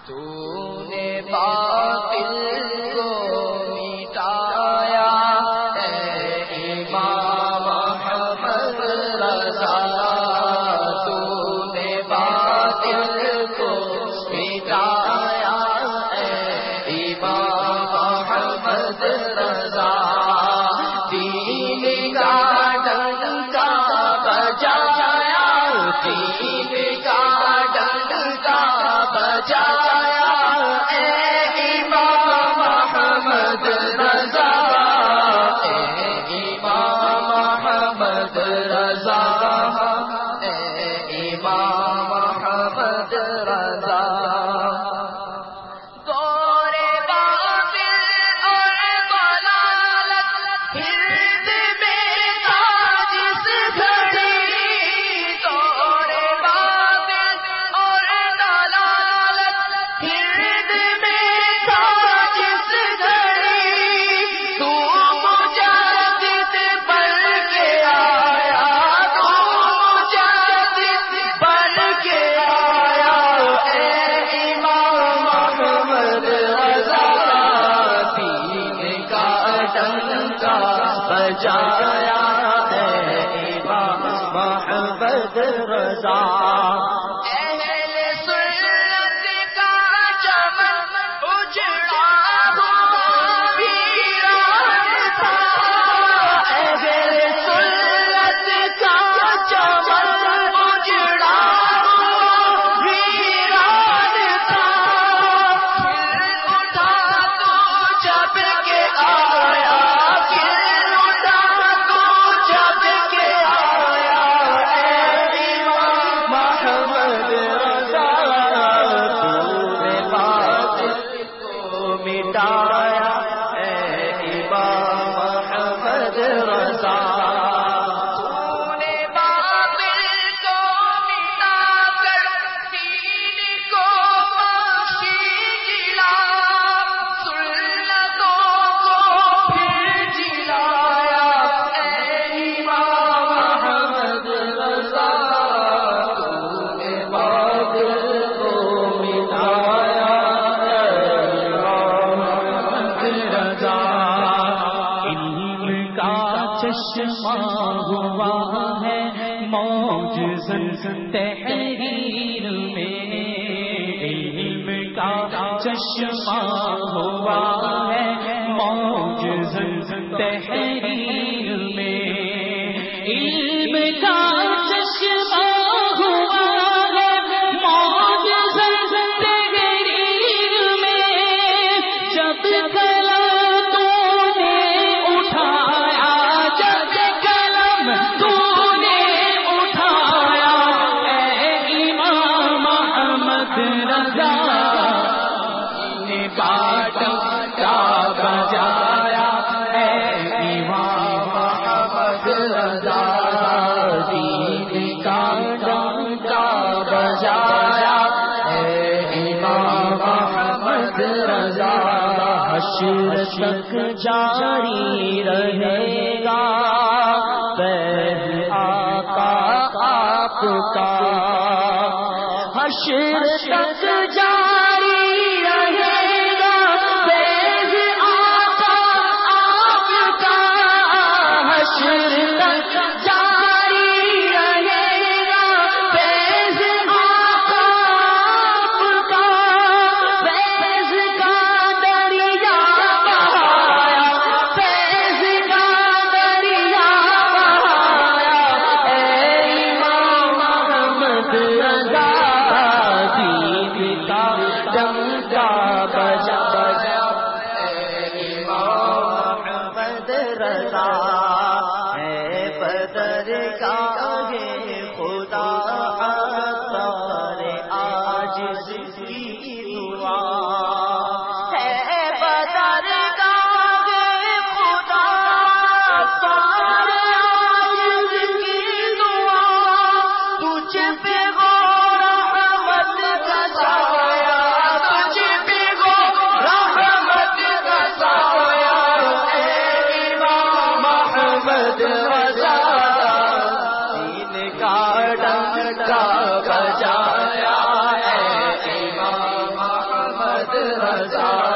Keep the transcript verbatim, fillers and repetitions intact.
تو نے باطل کو مٹایا اے امام محمد رضا، تو نے باطل کو مٹایا اے امام محمد رضا، دین کا ڈنکا بجایا، دین کا ڈنکا بجایا اے امام محمد رضا، اے امام محمد رضا، اے امام محمد رضا۔ بجایا اے امام محمد رضا، اہل سنت کا چمن اجڑا ہوا ویران تھا، اہل سنت کا چمن اجڑا ہوا ویران تھا، پھر اٹھا تو جب کہ آیا، مٹایا اے امام محمد رضا، تو نے باطل کو مٹا کر دین کو بخشی جلا، سنتوں کو پھر جلایا اے امام محمد رضا، تو نے باطل کو مٹایا چشمہ ہوا ہے معجزہ تحریر میں، علم کا چشمہ ہوا ہے معجزہ تحریر میں، علم کا چشمہ ہوا ہے معجزہ تحریر میں، جب بجایا اے امام محمد رضا، دین کا ڈنکا بجایا اے امام محمد رضا، حشر تک جاری رہے گا فیض آقا آپ کا، حشر تک جاری رہے گا فیض آقا آپ کا، حشر تک جاری رہے گا فیض آقا آپ کا، فیض کا دریا بہایا، فیض کا دریا بہایا اے امام محمد رضا، ڈنکا بجا بجا اے امام محمد رضا، اے بدر کا خدا اثر عاجز کی دعا، اے بدر کا خدا اثر عاجز کی دعا، تجھ پہ ڈنکا بجایا اے امام احمد رضا